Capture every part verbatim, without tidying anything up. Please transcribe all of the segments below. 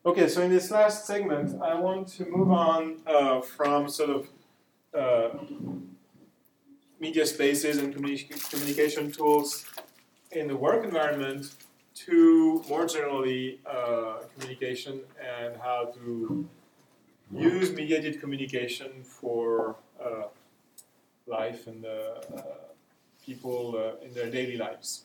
Okay, so in this last segment, I want to move on uh, from sort of uh, media spaces and communi- communication tools in the work environment to more generally uh, communication and how to use mediated communication for uh, life and uh, uh, people uh, in their daily lives.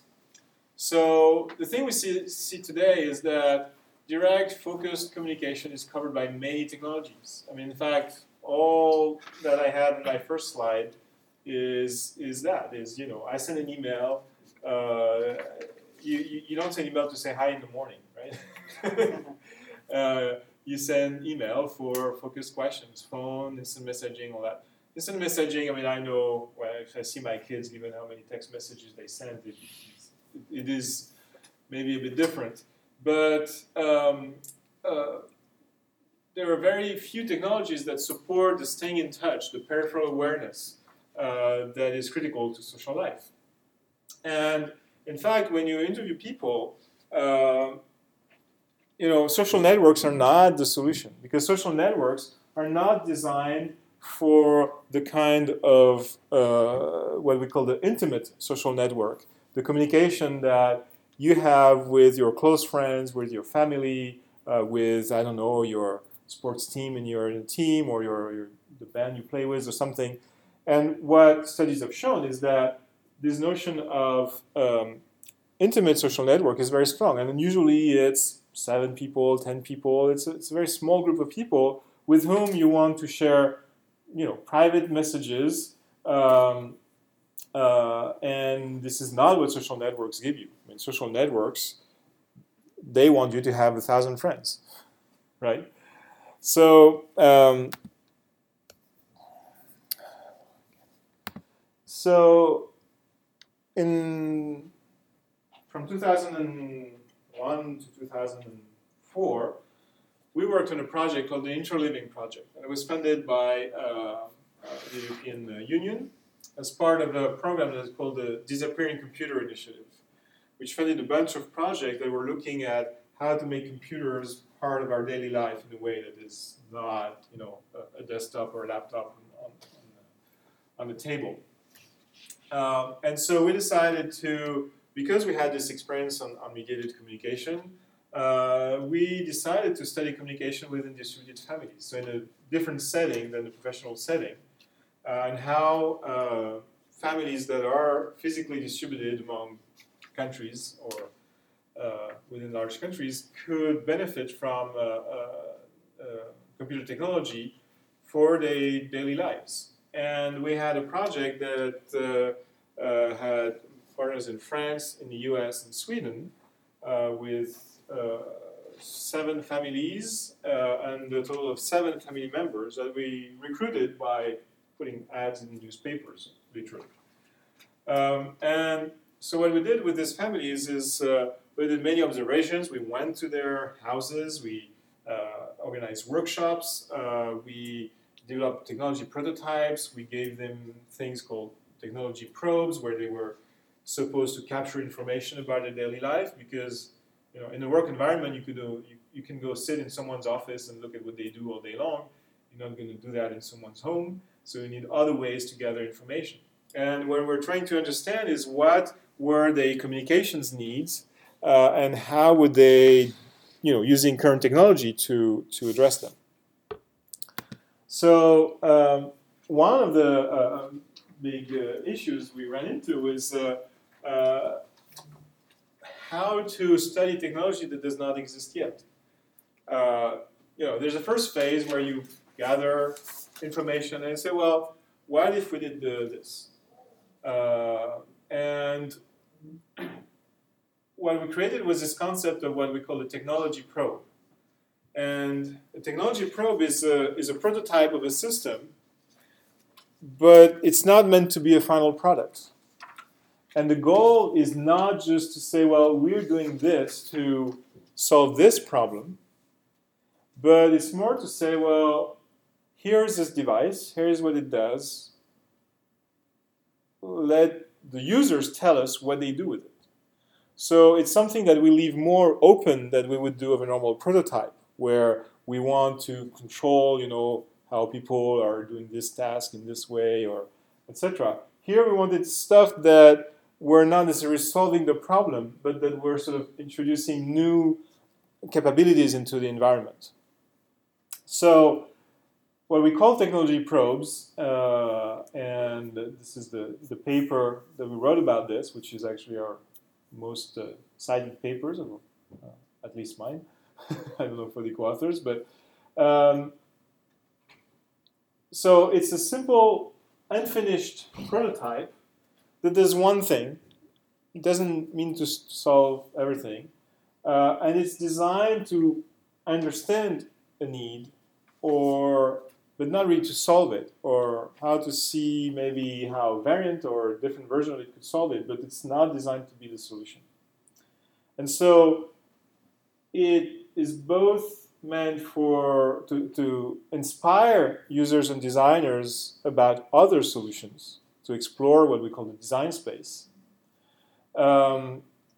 So the thing we see, see today is that direct, focused communication is covered by many technologies. I mean, in fact, all that I had in my first slide is is that is you know I send an email. Uh, you, you you don't send email to say hi in the morning, right? uh, you send email for focused questions, phone, instant messaging, all that. Instant messaging. I mean, I know well, if I see my kids, given how many text messages they send, it, it is maybe a bit different. But um, uh, there are very few technologies that support the staying in touch, the peripheral awareness uh, that is critical to social life. And in fact, when you interview people, uh, you know, social networks are not the solution because social networks are not designed for the kind of uh, what we call the intimate social network, the communication that you have with your close friends, with your family, uh, with, I don't know, your sports team in your team or your, your the band you play with or something. And what studies have shown is that this notion of um, intimate social network is very strong. And usually it's seven people, ten people. It's a, it's a very small group of people with whom you want to share, you know, private messages. Um, uh, and this is not what social networks give you. I mean, social networks, they want you to have a thousand friends, right? So, um, so in from two thousand one to two thousand four, we worked on a project called the Interliving Project, and it was funded by uh, uh, the European Union as part of a program that is called the Disappearing Computer Initiative, which funded a bunch of projects that were looking at how to make computers part of our daily life in a way that is not, you know, a, a desktop or a laptop on, on, on the table. Um, and so we decided to, because we had this experience on, on mediated communication, uh, we decided to study communication within distributed families, so in a different setting than the professional setting, uh, and how uh, families that are physically distributed among countries or uh, within large countries could benefit from uh, uh, uh, computer technology for their daily lives. And we had a project that uh, uh, had partners in France, in the U S, and Sweden, uh, with uh, seven families uh, and a total of seven family members that we recruited by putting ads in the newspapers, literally. Um, and so what we did with these families is uh, we did many observations. We went to their houses. We uh, organized workshops. Uh, we developed technology prototypes. We gave them things called technology probes, where they were supposed to capture information about their daily life. Because you know, in a work environment, you could do, you, you can go sit in someone's office and look at what they do all day long. You're not going to do that in someone's home. So you need other ways to gather information. And what we're trying to understand is what were the communications needs uh, and how would they, you know, using current technology to, to address them. So um, one of the uh, big uh, issues we ran into is uh, uh, how to study technology that does not exist yet. Uh, you know, there's a first phase where you gather information and say, well, what if we did the, this? Uh, and what we created was this concept of what we call the technology probe. And a technology probe is a, is a prototype of a system, but it's not meant to be a final product. And the goal is not just to say, well, we're doing this to solve this problem, but it's more to say, well, here's this device, here's what it does. Let the users tell us what they do with it. So it's something that we leave more open than we would do of a normal prototype, where we want to control, you know, how people are doing this task in this way, or et cetera. Here we wanted stuff that were not necessarily solving the problem, but that were sort of introducing new capabilities into the environment. So what we call technology probes, uh, and this is the, the paper that we wrote about this, which is actually our most uh, cited papers, or, uh, at least mine. I don't know for the co-authors, but um, so it's a simple, unfinished prototype that does one thing. It doesn't mean to solve everything, uh, and it's designed to understand a need, or but not really to solve it, or how to see maybe how a variant or a different version of it could solve it, but it's not designed to be the solution. And so it is both meant for to, to inspire users and designers about other solutions, to explore what we call the design space. Um,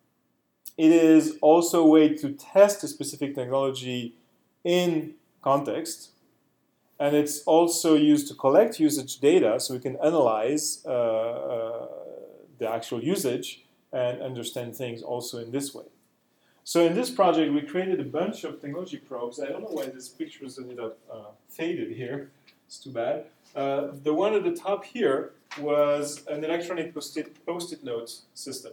it is also a way to test a specific technology in context. And it's also used to collect usage data so we can analyze uh, uh, the actual usage and understand things also in this way. So in this project, we created a bunch of technology probes. I don't know why this picture has ended up uh, faded here. It's too bad. Uh, the one at the top here was an electronic post-it, post-it note system.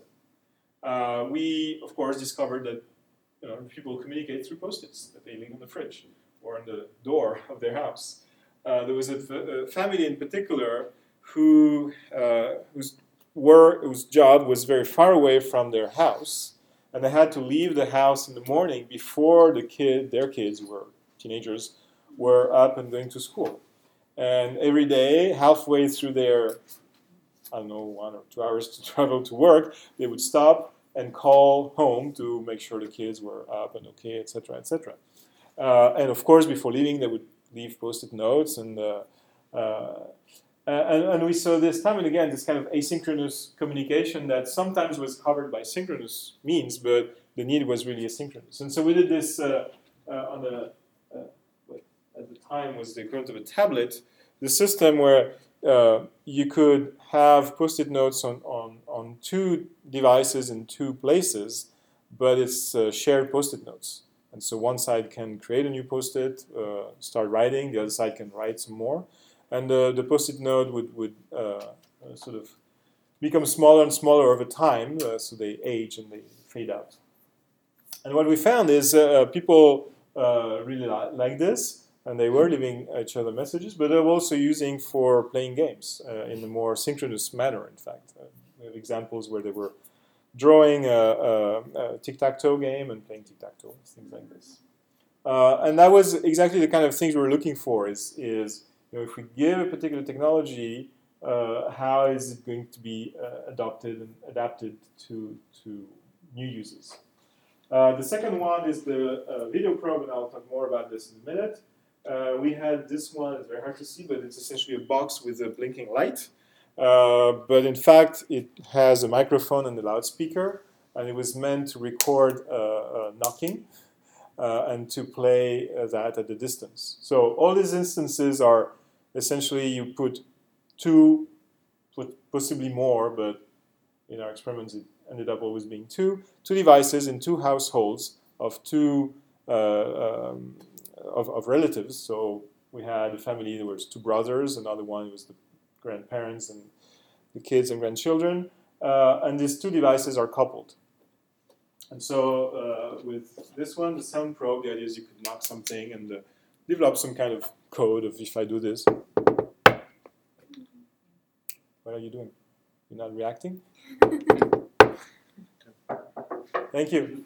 Uh, we, of course, discovered that you know, people communicate through post-its that they leave on the fridge or on the door of their house. Uh, there was a, a family in particular who, uh, whose, work, whose job was very far away from their house, and they had to leave the house in the morning before the kid, their kids were teenagers, were up and going to school. And every day, halfway through their, I don't know, one or two hours to travel to work, they would stop and call home to make sure the kids were up and okay, et cetera, et cetera. Uh, and of course, before leaving, they would leave post-it notes, and uh, uh, and, and we saw this time and again this kind of asynchronous communication that sometimes was covered by synchronous means, but the need was really asynchronous. And so we did this uh, uh, on the uh, what at the time was the equivalent of a tablet, the system where uh, you could have post-it notes on, on on two devices in two places, but it's uh, shared post-it notes. And so one side can create a new post-it, uh, start writing, the other side can write some more. And uh, the post-it note would, would uh, uh, sort of become smaller and smaller over time, uh, so they age and they fade out. And what we found is uh, people uh, really li like this, and they were leaving each other messages, but they were also using for playing games uh, in a more synchronous manner, in fact. Uh, we have examples where they were drawing a, a, a tic-tac-toe game and playing tic-tac-toe, things like this. Uh, and that was exactly the kind of things we were looking for, is, is you know, if we give a particular technology, uh, how is it going to be uh, adopted and adapted to, to new uses? Uh, the second one is the uh, video probe, and I'll talk more about this in a minute. Uh, we had this one, it's very hard to see, but it's essentially a box with a blinking light. Uh, but in fact, it has a microphone and a loudspeaker, and it was meant to record uh, uh, knocking uh, and to play uh, that at a distance. So all these instances are essentially you put two, put possibly more, but in our experiments it ended up always being two, two devices in two households of two uh, um, of, of relatives. So we had a family, there was two brothers, another one was the grandparents and the kids and grandchildren, uh, and these two devices are coupled. And so uh, with this one, the sound probe, the idea is you could knock something and uh, develop some kind of code of if I do this. What are you doing? You're not reacting? Thank you.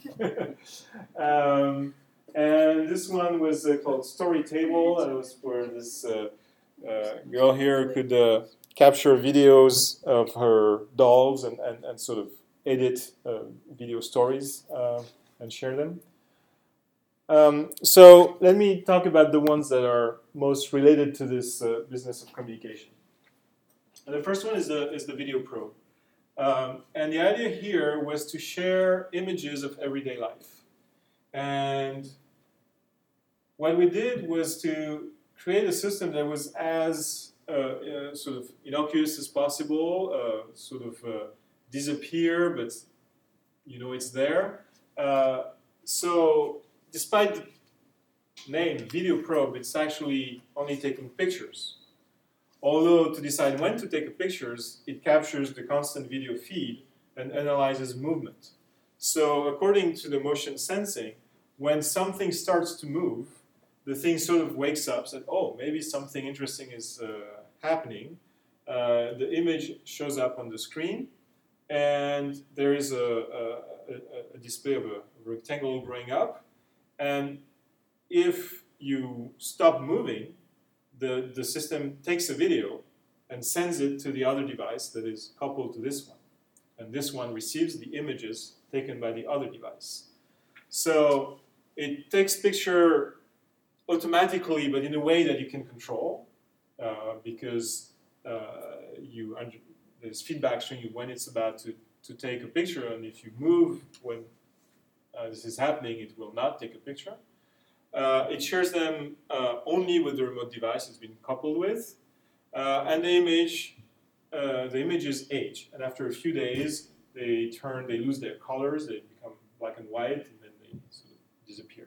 um, and this one was uh, called Story Table, and it was where this uh, uh, girl here could uh, capture videos of her dolls and, and, and sort of edit uh, video stories uh, and share them. Um, so let me talk about the ones that are most related to this uh, business of communication. And the first one is the, is the video probe. Um, and the idea here was to share images of everyday life. And what we did was to create a system that was as uh, uh, sort of innocuous as possible, uh, sort of uh, disappear, but you know it's there. Uh, so despite the name Video Probe, it's actually only taking pictures. Although to decide when to take the pictures, it captures the constant video feed and analyzes movement. So according to the motion sensing, when something starts to move, the thing sort of wakes up, said, oh, maybe something interesting is uh, happening. Uh, the image shows up on the screen, and there is a, a, a, a display of a rectangle growing up. And if you stop moving, the, the system takes a video and sends it to the other device that is coupled to this one. And this one receives the images taken by the other device. So it takes picture automatically, but in a way that you can control, uh, because uh, you under, there's feedback showing you when it's about to, to take a picture, and if you move when uh, this is happening, it will not take a picture. Uh, it shares them uh, only with the remote device it's been coupled with, uh, and the image, uh, the images age, and after a few days, they turn, they lose their colors, they become black and white, and then they sort of disappear.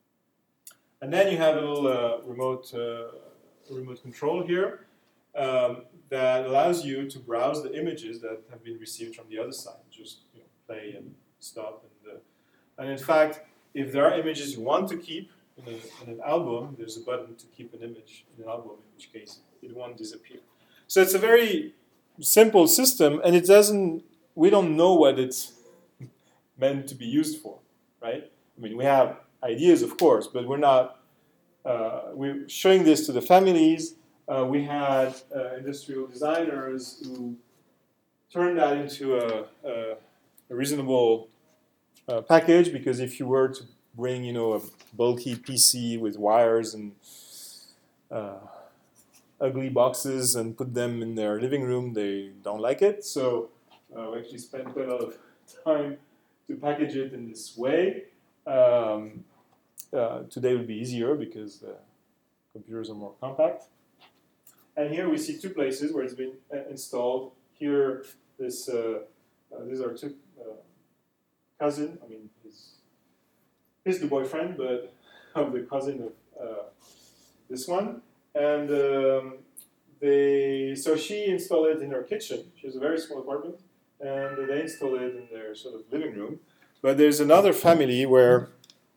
And then you have a little uh, remote uh, remote control here um, that allows you to browse the images that have been received from the other side. Just you know, play and stop, and uh, and in fact, if there are images you want to keep in, a, in an album, there's a button to keep an image in an album, in which case it won't disappear. So it's a very simple system, and it doesn't. We don't know what it's meant to be used for, right? I mean, we have ideas, of course, but we're not. Uh, we're showing this to the families. Uh, we had uh, industrial designers who turned that into a, a, a reasonable uh, package, because if you were to bring, you know, a bulky P C with wires and uh, ugly boxes and put them in their living room, they don't like it. So uh, we actually spent quite a lot of time to package it in this way. Um, uh, today would be easier because the computers are more compact. And here we see two places where it's been uh, installed. Here, this uh, uh, these are two uh, cousin. I mean, he's, he's the boyfriend, but of the cousin of uh, this one. And um, they so she installed it in her kitchen. She has a very small apartment, and they installed it in their sort of living room. But there's another family where,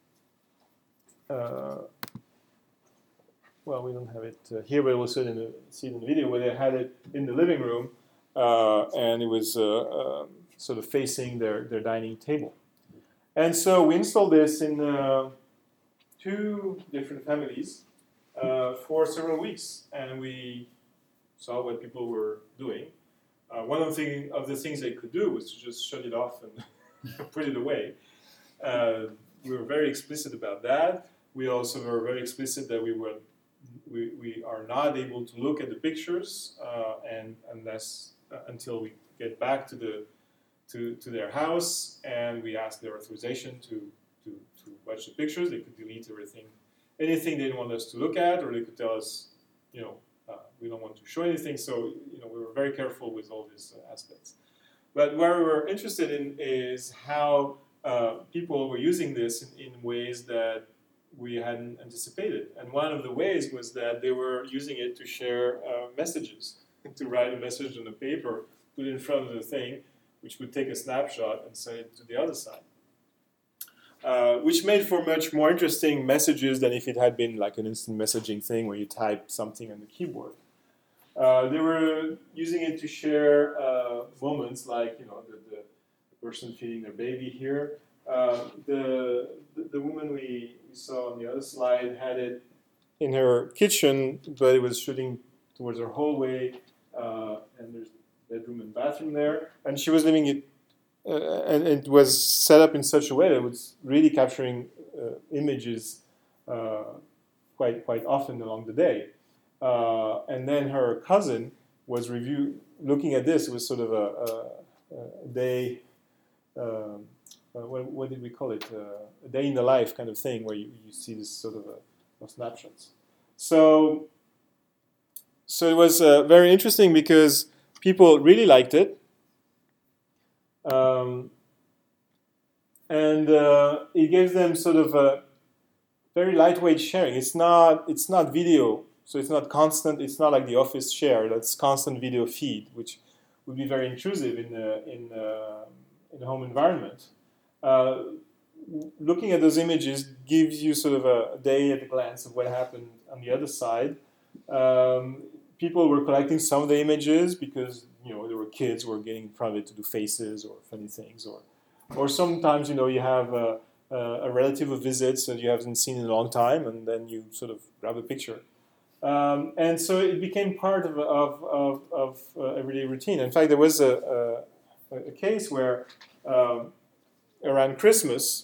uh, well, we don't have it uh, here, but we'll see it, in the, see it in the video, where they had it in the living room, uh, and it was uh, uh, sort of facing their, their dining table. And so we installed this in uh, two different families uh, for several weeks, and we saw what people were doing. Uh, one of the, thing, of the things they could do was to just shut it off and put it away. Uh, we were very explicit about that. We also were very explicit that we were we, we are not able to look at the pictures uh, and unless uh, until we get back to the to, to their house, and we ask their authorization to, to, to watch the pictures. They could delete everything, anything they didn't want us to look at, or they could tell us, you know, uh, we don't want to show anything. So you know, we were very careful with all these uh, aspects. But what we were interested in is how uh, people were using this in, in ways that we hadn't anticipated. And one of the ways was that they were using it to share uh, messages, to write a message on a paper, put it in front of the thing, which would take a snapshot and send it to the other side. Uh, which made for much more interesting messages than if it had been like an instant messaging thing where you type something on the keyboard. Uh, they were using it to share uh, moments like, you know, the, the person feeding their baby here. Uh, the, the the woman we, we saw on the other slide had it in her kitchen, but it was shooting towards her hallway, uh, and there's bedroom and bathroom there, and she was leaving it, uh, and it was set up in such a way that it was really capturing uh, images uh, quite quite often along the day. Uh, and then her cousin was review looking at this. It was sort of a, a, a day. Um, Uh, what, what did we call it? Uh, a day in the life kind of thing, where you, you see this sort of a of snapshots. So, so it was uh, very interesting because people really liked it. Um, and uh, it gives them sort of a very lightweight sharing. It's not, it's not video, so it's not constant. It's not like the Office share. That's constant video feed, which would be very intrusive in a, in a, in a home environment. Uh, looking at those images gives you sort of a day at a glance of what happened on the other side. Um, people were collecting some of the images because, you know, there were kids who were getting in front of it to do faces or funny things, or, or sometimes, you know, you have a, a relative who visits that you haven't seen in a long time, and then you sort of grab a picture. Um, and so it became part of, of, of, of uh, everyday routine. In fact, there was a, a, a case where um, around Christmas,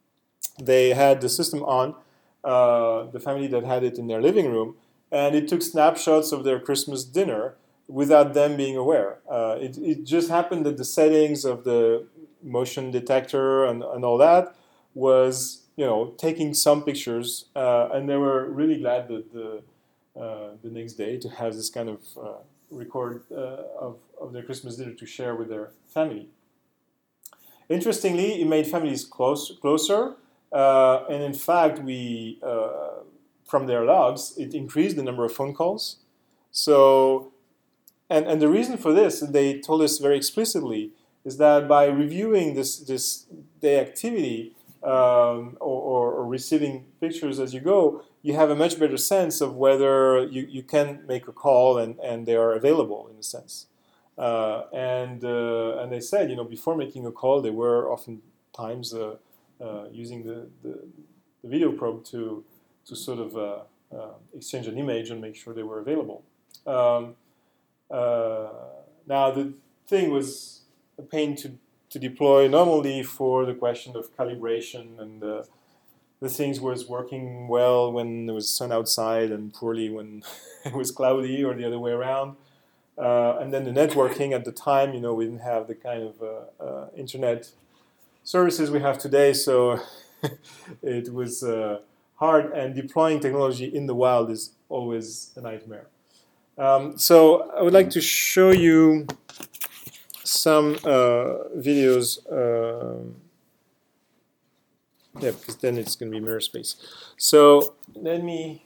they had the system on, uh, the family that had it in their living room, and it took snapshots of their Christmas dinner without them being aware. Uh, it, it just happened that the settings of the motion detector and, and all that was, you know, taking some pictures, uh, and they were really glad that the uh, the next day to have this kind of uh, record uh, of, of their Christmas dinner to share with their family. Interestingly, it made families close, closer, uh, and in fact, we uh, from their logs, it increased the number of phone calls. So, and, and the reason for this, and they told us very explicitly, is that by reviewing this this day activity um, or, or, or receiving pictures as you go, you have a much better sense of whether you, you can make a call and, and they are available in a sense. Uh, and uh, and they said, you know, before making a call, they were oftentimes uh, uh, using the, the, the video probe to to sort of uh, uh, exchange an image and make sure they were available. Um, uh, now the thing was a pain to, to deploy, not only for the question of calibration and uh, the things was working well when there was sun outside and poorly when it was cloudy, or the other way around. Uh, and then the networking at the time, you know, we didn't have the kind of uh, uh, internet services we have today, so it was uh, hard, and deploying technology in the wild is always a nightmare. Um, so I would like to show you some uh, videos. Um, yeah, because then it's going to be mirror space. So let me.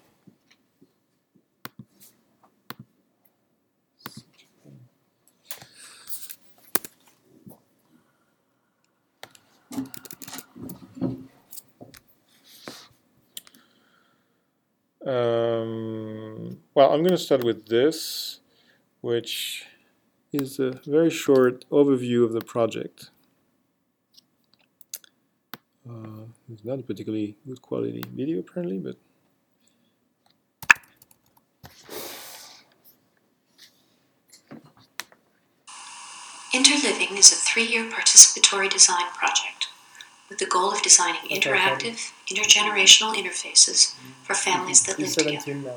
Um, well, I'm going to start with this, which is a very short overview of the project. Uh, it's not a particularly good quality video, apparently, but Interliving is a three-year participatory design project with the goal of designing interactive, intergenerational interfaces for families that live together.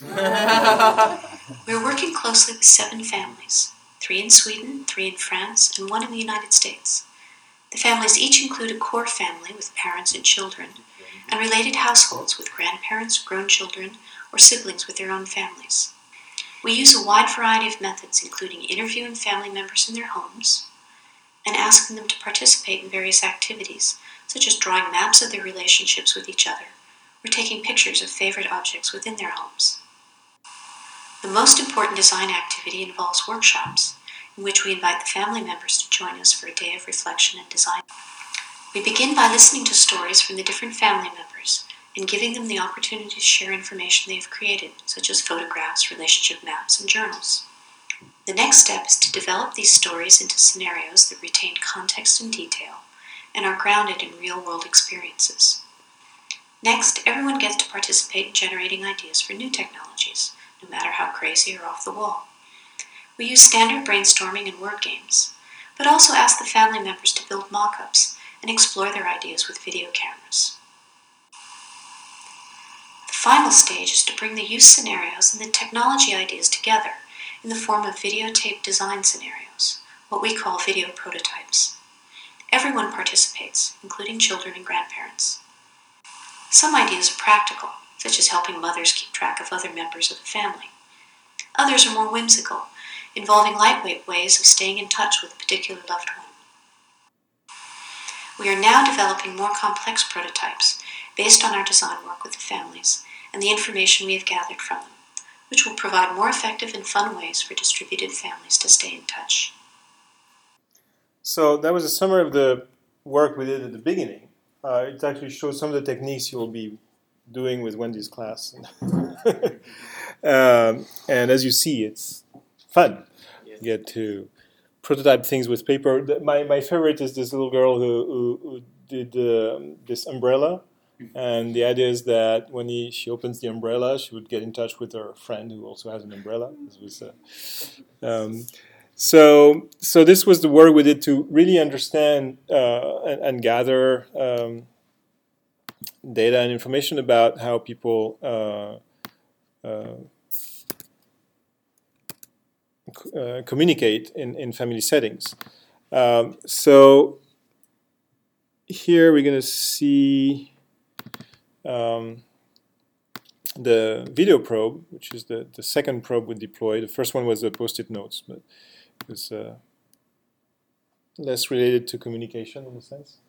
We're working closely with seven families, three in Sweden, three in France, and one in the United States. The families each include a core family with parents and children, and related households with grandparents, grown children, or siblings with their own families. We use a wide variety of methods, including interviewing family members in their homes and asking them to participate in various activities, such as drawing maps of their relationships with each other or taking pictures of favorite objects within their homes. The most important design activity involves workshops, in which we invite the family members to join us for a day of reflection and design. We begin by listening to stories from the different family members and giving them the opportunity to share information they have created, such as photographs, relationship maps, and journals. The next step is to develop these stories into scenarios that retain context and detail and are grounded in real-world experiences. Next, everyone gets to participate in generating ideas for new technologies, no matter how crazy or off the wall. We use standard brainstorming and word games, but also ask the family members to build mock-ups and explore their ideas with video cameras. The final stage is to bring the use scenarios and the technology ideas together in the form of videotape design scenarios, what we call video prototypes. Everyone participates, including children and grandparents. Some ideas are practical, such as helping mothers keep track of other members of the family. Others are more whimsical, involving lightweight ways of staying in touch with a particular loved one. We are now developing more complex prototypes based on our design work with the families and the information we have gathered from them, which will provide more effective and fun ways for distributed families to stay in touch. So that was a summary of the work we did at the beginning. Uh, it actually shows some of the techniques you will be doing with Wendy's class. um, and as you see, it's fun. You get to prototype things with paper. The, my, my favorite is this little girl who, who, who did uh, this umbrella. And the idea is that when he, she opens the umbrella, she would get in touch with her friend who also has an umbrella. This was, uh, um, so, so this was the work we did to really understand uh, and, and gather um, data and information about how people uh, uh, uh, communicate in, in family settings. Um, so here we're going to see Um, the video probe, which is the, the second probe we deployed. The first one was the post-it notes, but it was uh, less related to communication in a sense.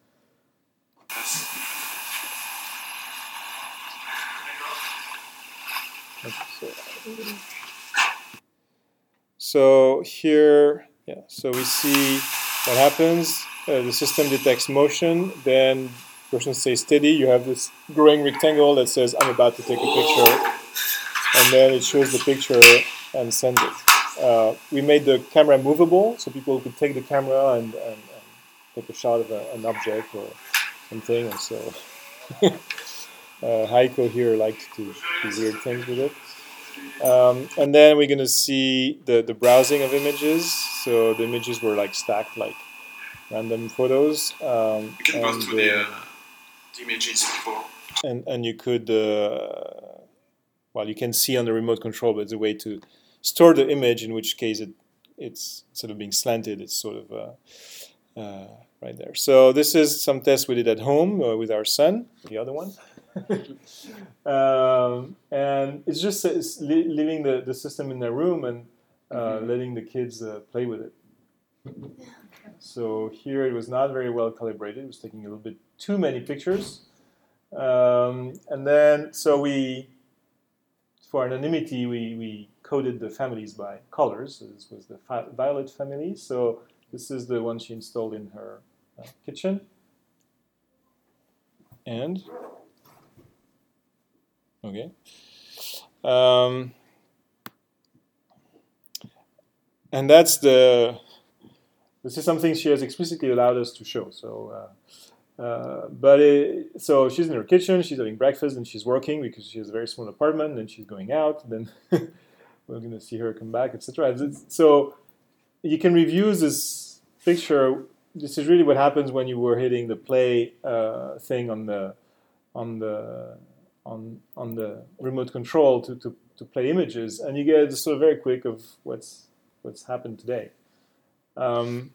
So here, yeah, so we see what happens. Uh, the system detects motion, then person stays steady. You have this growing rectangle that says, I'm about to take a picture. And then it shows the picture and sends it. Uh, we made the camera movable, so people could take the camera and, and, and take a shot of a, an object or something. And so uh, Heiko here liked to do weird things with it. Um, and then we're going to see the, the browsing of images. So the images were like stacked like random photos. Um, and, uh, images before. And, and you could, uh, well, you can see on the remote control, but it's a way to store the image, in which case it it's instead of being slanted, it's sort of uh, uh, right there. So this is some tests we did at home uh, with our son, the other one. um, and it's just it's li leaving the, the system in their room and uh, mm-hmm. letting the kids uh, play with it. So here it was not very well calibrated. It was taking a little bit too many pictures. Um, and then, so we, for anonymity, we, we coded the families by colors. So this was the violet family. So this is the one she installed in her uh, kitchen. And, okay. Um, and that's the, this is something she has explicitly allowed us to show. So, uh, uh, but it, so she's in her kitchen, she's having breakfast, and she's working because she has a very small apartment, and she's going out. Then we're going to see her come back, et cetera. So you can review this picture. This is really what happens when you were hitting the play uh, thing on the on the on on the remote control to, to to play images, and you get sort of very quick of what's what's happened today. Um,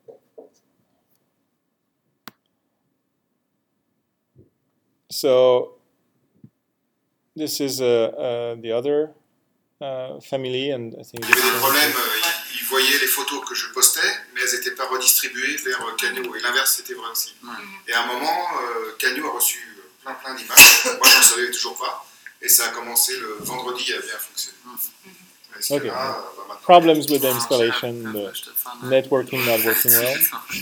so this is uh, uh, the other uh, family, and I think. Il y avait des problèmes. Ils, ils voyaient les photos que je postais, mais elles n'étaient pas redistribuées vers Canio. Et l'inverse, c'était vrai aussi. Mm. Et à un moment, euh, Canio a reçu plein plein d'images. Moi, je ne savais toujours pas. Et ça a commencé le vendredi à bien fonctionner. Mm. Okay. Là, bah, problems with the installation, the networking not working well.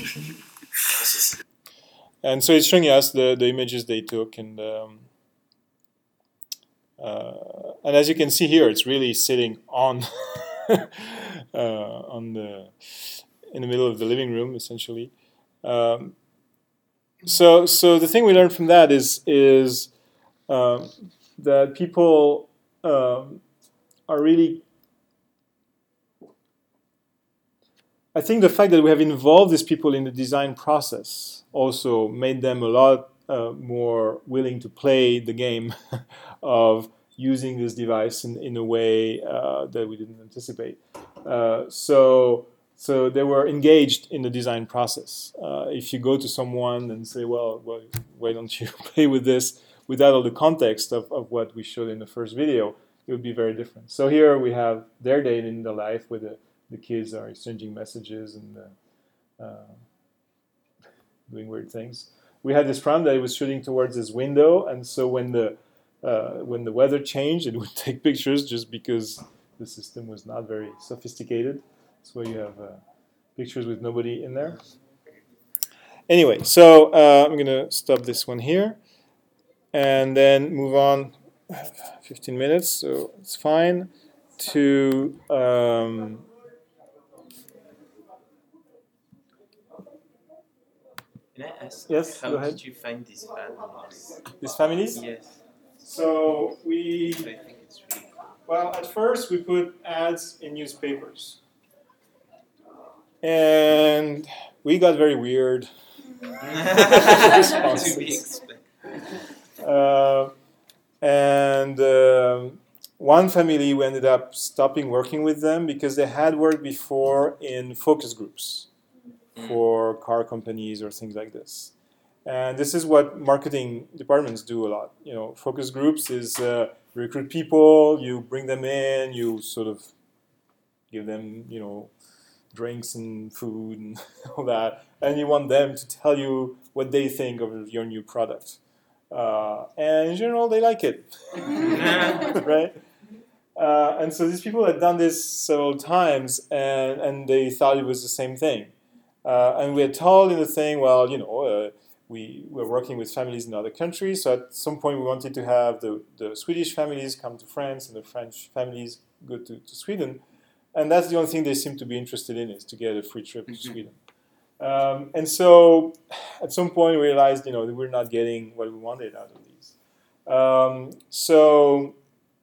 And so it's showing us the, the images they took, and um, uh, and as you can see here, it's really sitting on uh, on the in the middle of the living room, essentially. Um, so so the thing we learned from that is is um, that people um, are really. I think the fact that we have involved these people in the design process also made them a lot uh, more willing to play the game of using this device in, in a way uh, that we didn't anticipate. Uh, so, so they were engaged in the design process. Uh, if you go to someone and say, well, well, why don't you play with this? without all the context of, of what we showed in the first video, it would be very different. So here we have their day in the life where the, the kids are exchanging messages and uh, uh, doing weird things. We had this problem that it was shooting towards this window, and so when the uh, when the weather changed, it would take pictures just because the system was not very sophisticated. So you have uh, pictures with nobody in there. Anyway, so uh, I'm gonna stop this one here, and then move on. fifteen minutes, so it's fine. To um, Can I ask, yes, how go ahead. did you find these families? These families? Yes. So we, I think it's really cool. well, at first we put ads in newspapers. And we got very weird To be expected. Uh, and um, one family, we ended up stopping working with them because they had worked before in focus groups for car companies or things like this. And this is what marketing departments do a lot. You know, focus groups is uh, recruit people, you bring them in, you sort of give them, you know, drinks and food and all that, and you want them to tell you what they think of your new product. Uh, and in general, they like it, right? Uh, and so these people had done this several times, and, and they thought it was the same thing. Uh, and we had told in the thing, well, you know, uh, we were working with families in other countries, so at some point we wanted to have the, the Swedish families come to France and the French families go to, to Sweden. And that's the only thing they seem to be interested in, is to get a free trip to mm-hmm. Sweden. Um, and so at some point we realized, you know, that we're not getting what we wanted out of these. Um, so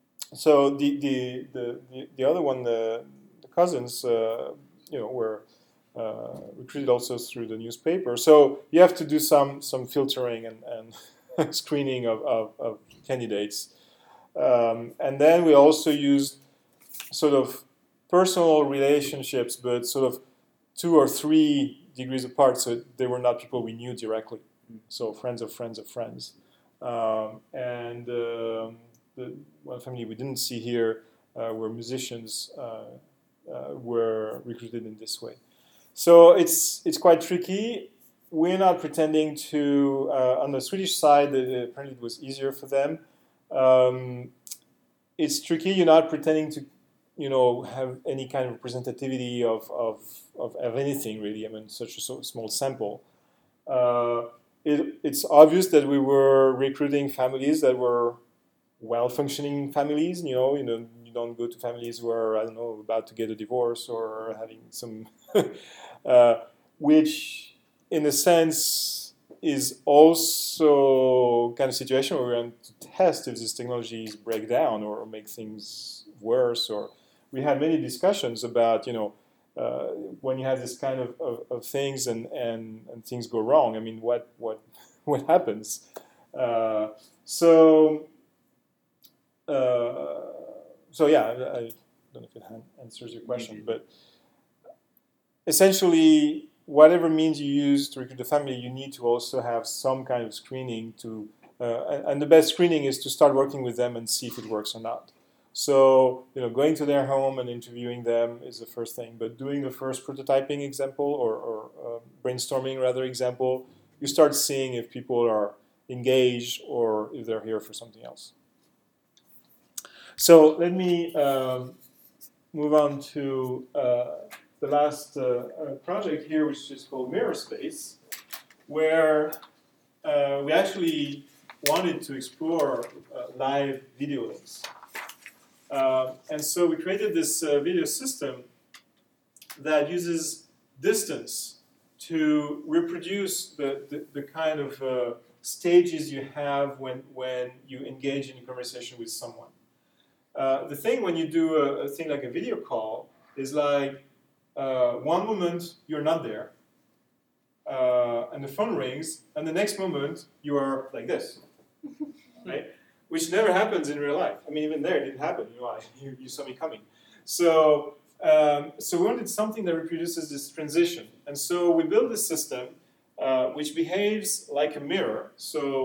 so the, the, the, the, the other one, the, the cousins, uh, you know, were uh, recruited also through the newspaper. So you have to do some, some filtering and, and screening of, of, of candidates. Um, and then we also used sort of personal relationships, but sort of two or three degrees apart, so they were not people we knew directly. So friends of friends of friends. Um, and um, the one family we didn't see here uh, were musicians uh, uh, were recruited in this way. So it's it's quite tricky. We're not pretending to, uh, on the Swedish side, uh, apparently it was easier for them. Um, it's tricky, you're not pretending to you know, have any kind of representativity of, of, of, of anything, really. I mean, such a so small sample. Uh, it, it's obvious that we were recruiting families that were well-functioning families. You know, you know, you don't go to families who are, I don't know, about to get a divorce or having some, uh, which, in a sense, is also kind of situation where we're going to test if these technologies break down or make things worse. Or we had many discussions about, you know, uh, when you have this kind of, of, of things and, and, and things go wrong. I mean, what what what happens? Uh, so uh, so yeah, I, I don't know if it answers your question, but essentially, whatever means you use to recruit a family, you need to also have some kind of screening to, uh, and, and the best screening is to start working with them and see if it works or not. So, you know, going to their home and interviewing them is the first thing. But doing the first prototyping example or, or uh, brainstorming rather example, you start seeing if people are engaged or if they're here for something else. So let me um, move on to uh, the last uh, uh, project here, which is called Mirror Space, where uh, we actually wanted to explore uh, live video links. Uh, and so we created this uh, video system that uses distance to reproduce the, the, the kind of uh, stages you have when, when you engage in a conversation with someone. Uh, the thing when you do a, a thing like a video call is like uh, one moment you're not there, uh, and the phone rings, and the next moment you are like this, right? Which never happens in real life. I mean, even there, it didn't happen. You know, I, you, you saw me coming. So, um, so we wanted something that reproduces this transition. And so we built this system uh, which behaves like a mirror. So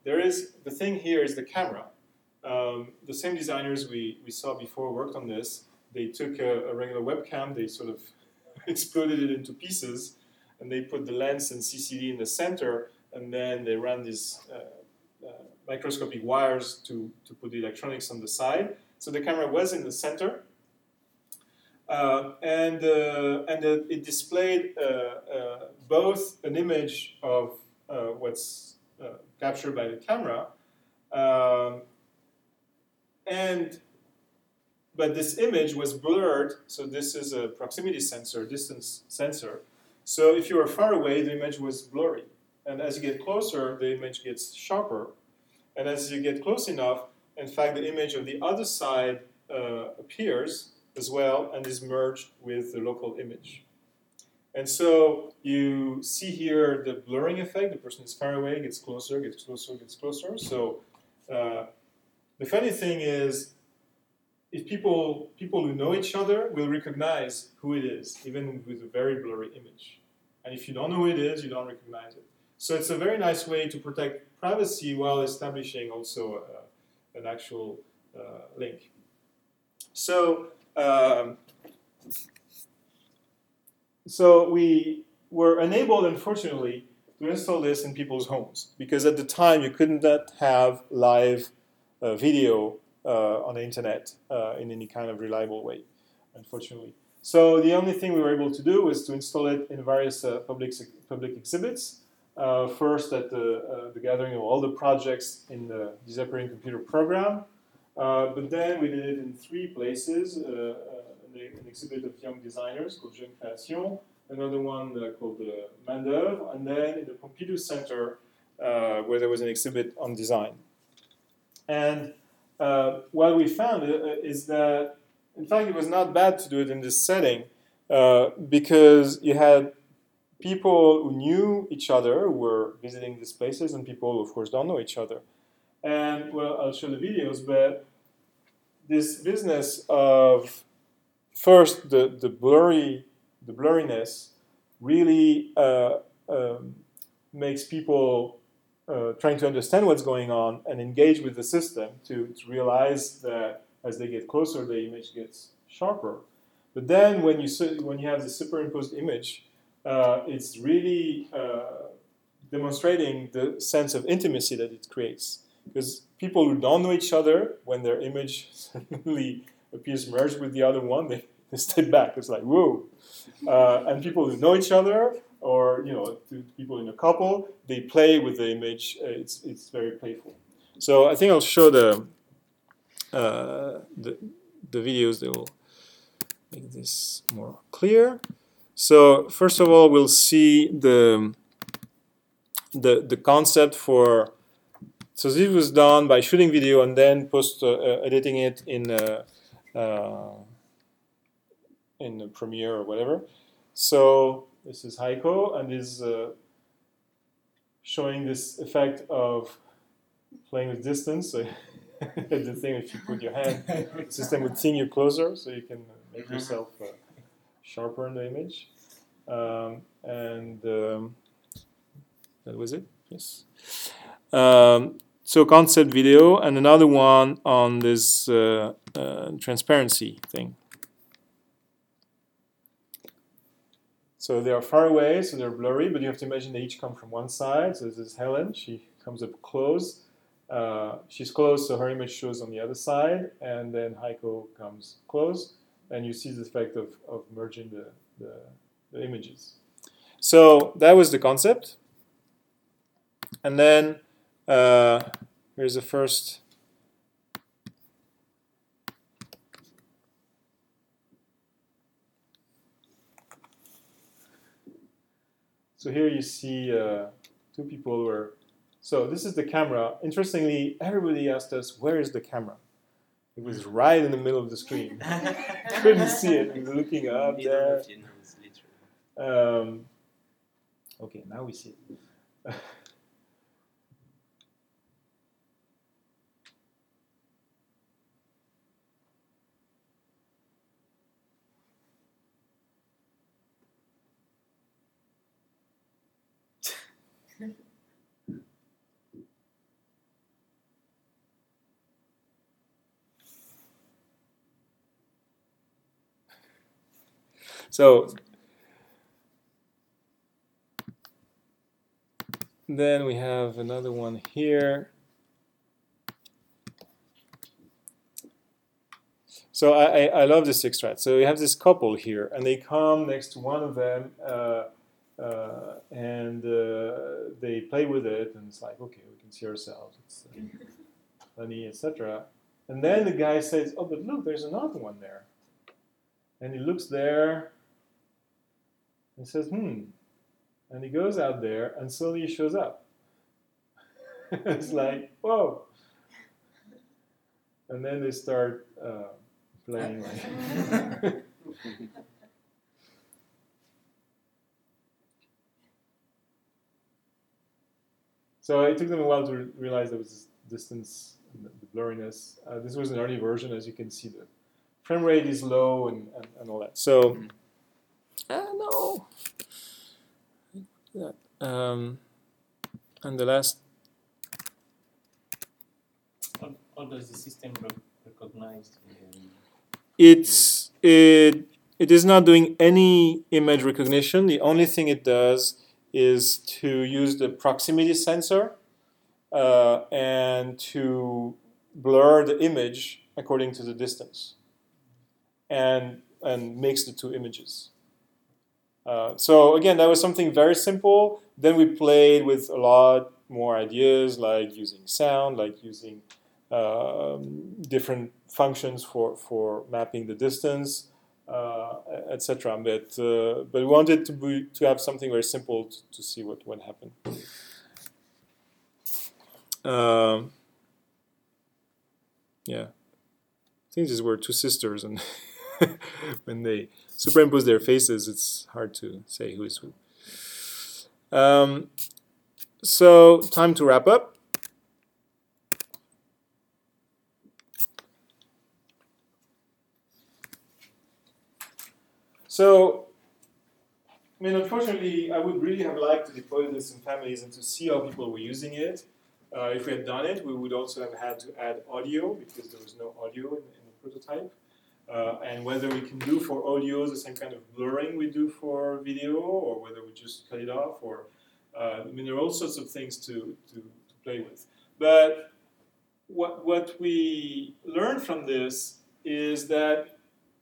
there is the thing here is the camera. Um, the same designers we, we saw before worked on this. They took a, a regular webcam, they sort of exploded it into pieces, and they put the lens and C C D in the center, and then they ran these uh, uh, microscopic wires to, to put the electronics on the side. So the camera was in the center, uh, and, uh, and uh, it displayed uh, uh, both an image of uh, what's uh, captured by the camera, um, and but this image was blurred, so this is a proximity sensor, distance sensor. So if you were far away, the image was blurry. And as you get closer, the image gets sharper. And as you get close enough, in fact, the image of the other side uh, appears as well and is merged with the local image. And so you see here the blurring effect. The person is far away, gets closer, gets closer, gets closer. So uh, the funny thing is, if people people who know each other will recognize who it is, even with a very blurry image. And if you don't know who it is, you don't recognize it. So it's a very nice way to protect privacy while establishing also uh, an actual uh, link. So um, so we were unable, unfortunately, to install this in people's homes because at the time you couldn't have live uh, video Uh, on the internet uh, in any kind of reliable way, unfortunately. So the only thing we were able to do was to install it in various uh, public, public exhibits. Uh, first at the, uh, the gathering of all the projects in the Disappearing Computer program, uh, but then we did it in three places. Uh, uh, an exhibit of young designers called Jeune Création, another one uh, called uh, Main d'Oeuvre, and then in the Pompidou Center uh, where there was an exhibit on design. And Uh, what we found uh, is that, in fact, it was not bad to do it in this setting uh, because you had people who knew each other who were visiting these places and people who, of course, don't know each other. And, well, I'll show the videos, but this business of, first, the, the, blurry, the blurriness really uh, um, makes people Uh, trying to understand what's going on and engage with the system to, to realize that as they get closer, the image gets sharper. But then when you when you have the superimposed image, uh, it's really uh, demonstrating the sense of intimacy that it creates. Because people who don't know each other, when their image suddenly appears merged with the other one, they, they step back. It's like, whoa. Uh, and people who know each other, or you know, to people in a couple, they play with the image. Uh, it's it's very playful. So I think I'll show the uh, the the videos that will make this more clear. So first of all, we'll see the the the concept for. So this was done by shooting video and then post uh, uh, editing it in uh, uh, in Premiere or whatever. So. This is Heiko, and is uh, showing this effect of playing with distance. So the thing, if you put your hand, the system would think you closer, so you can make yourself uh, sharper in the image. Um, and um, that was it. Yes. Um, so concept video, and another one on this uh, uh, transparency thing. So they are far away, so they're blurry, but you have to imagine they each come from one side. So this is Helen. She comes up close. Uh, she's close, so her image shows on the other side. And then Heiko comes close, and you see the effect of, of merging the, the, the images. So that was the concept. And then uh, here's the first. So here you see uh, two people who are, so this is the camera. Interestingly, everybody asked us, where is the camera? It was right in the middle of the screen. Couldn't see it. We were looking up there. Um, okay, now we see it. So then we have another one here. So I, I, I love this extract. So we have this couple here, and they come next to one of them, uh, uh, and uh, they play with it, and it's like, okay, we can see ourselves, it's uh, funny, et cetera. And then the guy says, oh, but look, there's another one there. And he looks there and says, hmm. And he goes out there, and suddenly he shows up. It's like, whoa. And then they start uh, playing like So it took them a while to re realize there was this distance, and the blurriness. Uh, this was an early version, as you can see. The frame rate is low and, and, and all that. So, ah, no. Yeah. Um, and the last. How, how does the system rec recognize? Um, It's it it is not doing any image recognition. The only thing it does is to use the proximity sensor uh, and to blur the image according to the distance, and and mix the two images. Uh, so again, that was something very simple. Then we played with a lot more ideas, like using sound, like using um, different functions for for mapping the distance. Uh, et cetera. But uh, but we wanted to be, to have something very simple to, to see what what happened. Um, yeah, I think these were two sisters, and when they superimpose their faces, it's hard to say who is who. Um, so time to wrap up. So, I mean, unfortunately, I would really have liked to deploy this in families and to see how people were using it. Uh, if we had done it, we would also have had to add audio because there was no audio in, in the prototype. Uh, and whether we can do for audio the same kind of blurring we do for video, or whether we just cut it off, or uh, I mean, there are all sorts of things to, to, to play with. But what, what we learned from this is that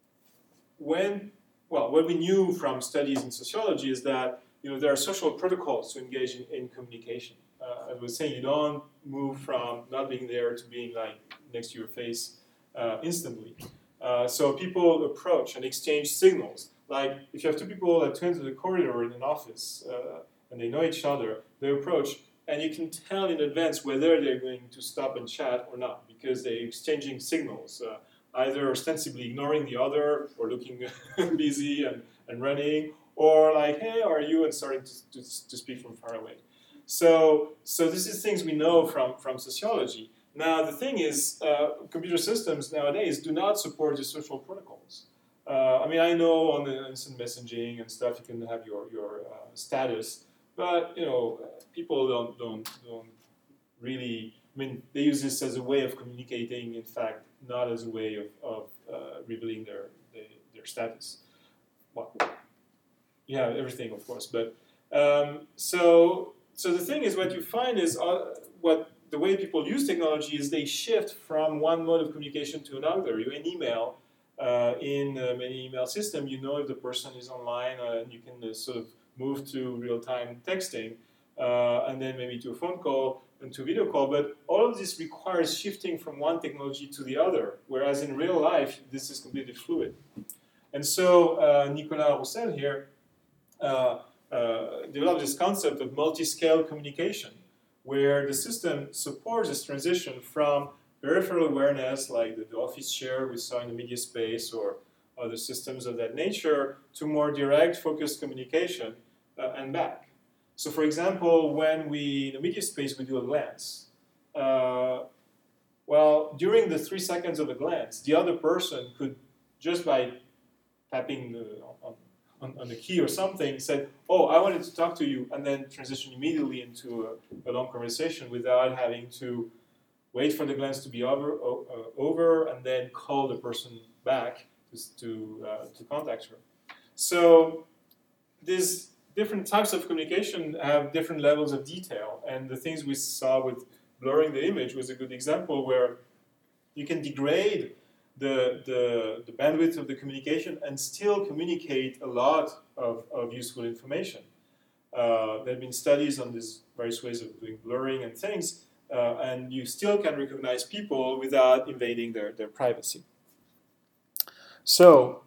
when Well, what we knew from studies in sociology is that you know there are social protocols to engage in, in communication. Uh, as I was saying, you don't move from not being there to being like next to your face uh, instantly. Uh, so people approach and exchange signals. Like if you have two people that turn to the corridor in an office uh, and they know each other, they approach, and you can tell in advance whether they're going to stop and chat or not because they're exchanging signals. Uh, either ostensibly ignoring the other or looking busy and, and running, or like, hey, how are you, and starting to, to, to speak from far away. So, so this is things we know from, from sociology. Now, the thing is, uh, computer systems nowadays do not support the social protocols. Uh, I mean, I know on the instant messaging and stuff, you can have your, your uh, status, but, you know, people don't, don't, don't really, I mean, they use this as a way of communicating, in fact, not as a way of, of uh, revealing their, their their status. Well, yeah, everything, of course. But um, so so the thing is, what you find is uh, what the way people use technology is they shift from one mode of communication to another. You an email uh, in um, any email system, you know if the person is online, uh, and you can uh, sort of move to real-time texting, uh, and then maybe to a phone call and to video call, but all of this requires shifting from one technology to the other, whereas in real life, this is completely fluid. And so uh, Nicolas Roussel here uh, uh, developed this concept of multi-scale communication, where the system supports this transition from peripheral awareness, like the, the office share we saw in the media space, or other systems of that nature, to more direct, focused communication uh, and back. So for example, when we, in the media space, we do a glance, uh, well, during the three seconds of a glance, the other person could, just by tapping the, on, on, on the key or something, said, oh, I wanted to talk to you, and then transition immediately into a, a long conversation without having to wait for the glance to be over, uh, over and then call the person back to, to, uh, to contact her. So these different types of communication have different levels of detail, and the things we saw with blurring the image was a good example where you can degrade the, the, the bandwidth of the communication and still communicate a lot of, of useful information. Uh, there have been studies on these various ways of doing blurring and things, uh, and you still can recognize people without invading their, their privacy. So,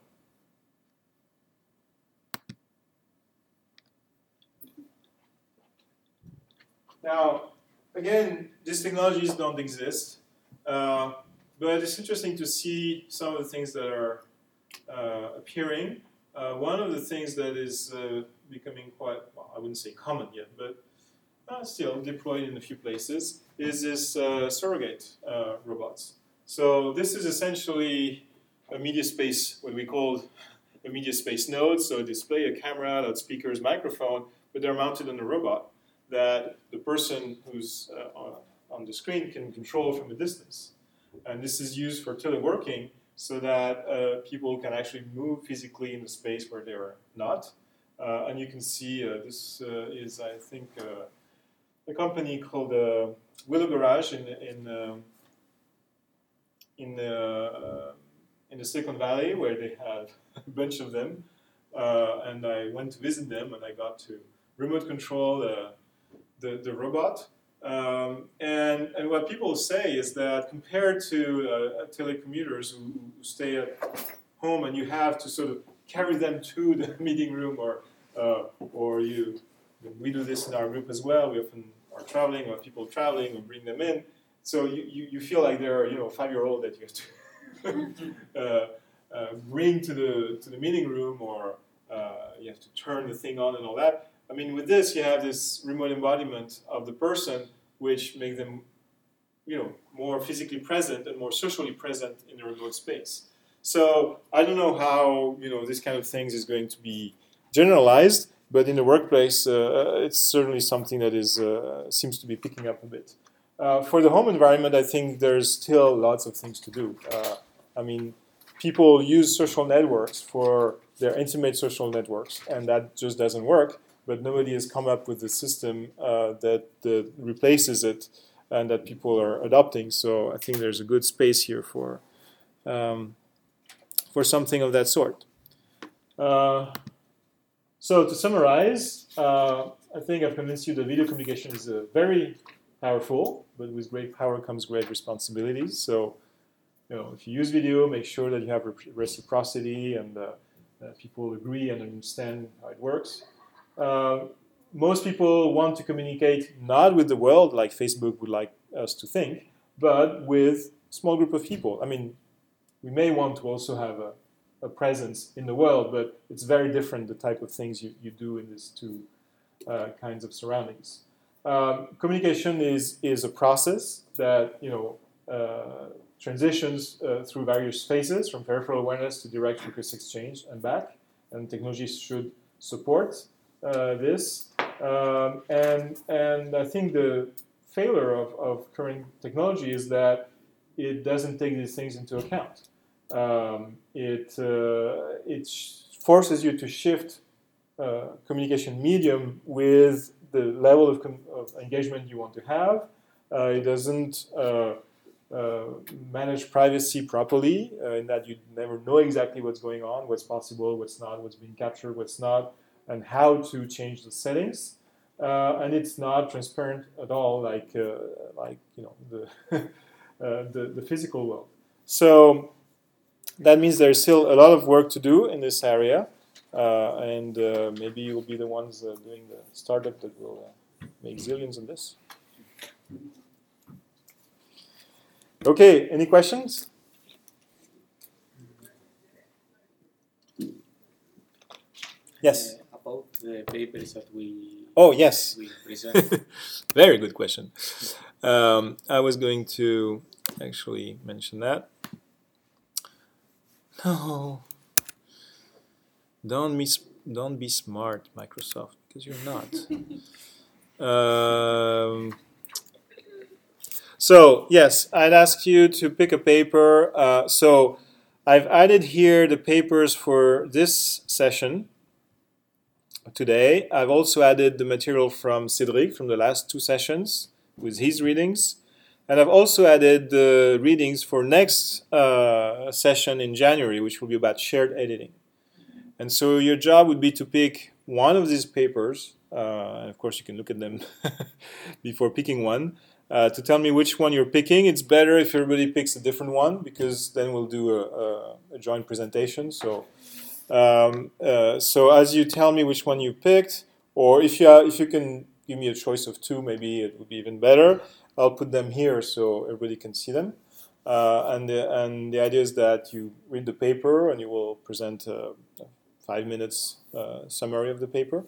now, again, these technologies don't exist, uh, but it's interesting to see some of the things that are uh, appearing. Uh, one of the things that is uh, becoming quite, well, I wouldn't say common yet, but uh, still deployed in a few places, is this uh, surrogate uh, robots. So this is essentially a media space, what we call a media space node, so a display, a camera, loudspeakers, microphone, but they're mounted on a robot that the person who's uh, on the screen can control from a distance. And this is used for teleworking so that uh, people can actually move physically in the space where they're not. Uh, and you can see uh, this uh, is, I think, uh, a company called uh, Willow Garage in in uh, in the uh, in the Silicon Valley, where they have a bunch of them. Uh, and I went to visit them, and I got to remote control the the, the robot. Um, and, and what people say is that compared to uh, telecommuters who, who stay at home and you have to sort of carry them to the meeting room, or uh, or you, we do this in our group as well. We often are traveling, or people traveling, and bring them in. So you, you, you feel like they're, you know, a five-year-old that you have to uh, uh, bring to the to the meeting room, or uh, you have to turn the thing on and all that. I mean, with this, you have this remote embodiment of the person, which makes them, you know, more physically present and more socially present in the remote space. So I don't know how, you know, this kind of things is going to be generalized, but in the workplace, uh, it's certainly something that is uh, seems to be picking up a bit. Uh, for the home environment, I think there's still lots of things to do. Uh, I mean, people use social networks for their intimate social networks, and that just doesn't work. But nobody has come up with a system uh, that, that replaces it and that people are adopting. So I think there's a good space here for um, for something of that sort. Uh, so to summarize, uh, I think I've convinced you that video communication is uh, very powerful, but with great power comes great responsibilities. So, you know, if you use video, make sure that you have reciprocity and uh, that people agree and understand how it works. Uh, most people want to communicate not with the world like Facebook would like us to think, but with a small group of people. I mean, we may want to also have a, a presence in the world, but it's very different, the type of things you, you do in these two uh, kinds of surroundings. Um, communication is, is a process that, you know, uh, transitions uh, through various phases, from peripheral awareness to direct focus exchange and back, and technology should support Uh, this, um, and and I think the failure of, of current technology is that it doesn't take these things into account. Um, it uh, it forces you to shift uh, communication medium with the level of, com- of engagement you want to have. Uh, it doesn't uh, uh, manage privacy properly, uh, in that you never know exactly what's going on, what's possible, what's not, what's being captured, what's not, and how to change the settings, uh, and it's not transparent at all, like uh, like you know the, uh, the the physical world. So that means there's still a lot of work to do in this area, uh, and uh, maybe you'll be the ones uh, doing the startup that will uh, make zillions on this. Okay, any questions? Yes. About the papers that we oh yes we present. Very good question. Um, I was going to actually mention that. No, don't be don't be smart, Microsoft, because you're not. um, so yes, I'd ask you to pick a paper. Uh, so I've added here the papers for this session today. I've also added the material from Cédric from the last two sessions with his readings. And I've also added the readings for next uh, session in January, which will be about shared editing. And so your job would be to pick one of these papers, uh, and of course you can look at them before picking one, uh, to tell me which one you're picking. It's better if everybody picks a different one, because then we'll do a, a, a joint presentation. So, um, uh, so as you tell me which one you picked, or if you are, if you can give me a choice of two, maybe it would be even better. I'll put them here so everybody can see them. Uh, and, the, and the idea is that you read the paper and you will present a five minutes uh, summary of the paper.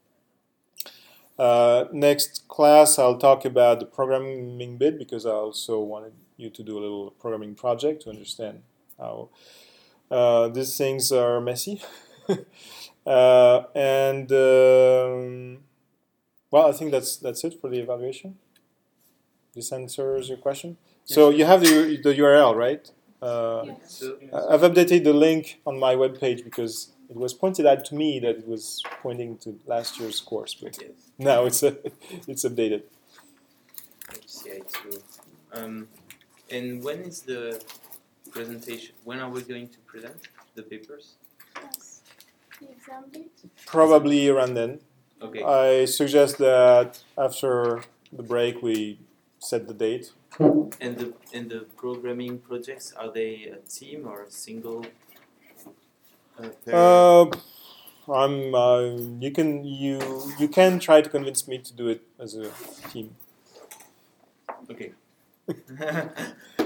Uh, next class, I'll talk about the programming bit, because I also wanted you to do a little programming project to understand how uh, these things are messy. uh, and um, well, I think that's that's it for the evaluation. This answers your question. Yes. So you have the, the U R L, right? Uh, Yes. So, I've updated the link on my webpage because it was pointed out to me that it was pointing to last year's course, but yes, now it's uh, it's updated. H C I two. Um, and when is the presentation? When are we going to present the papers? Yes. The exam date? Probably around then. Okay. I suggest that after the break we set the date. And the and the programming projects, are they a team or a single? Uh, pair? Uh, I'm. Uh, you can you you can try to convince me to do it as a team. Okay.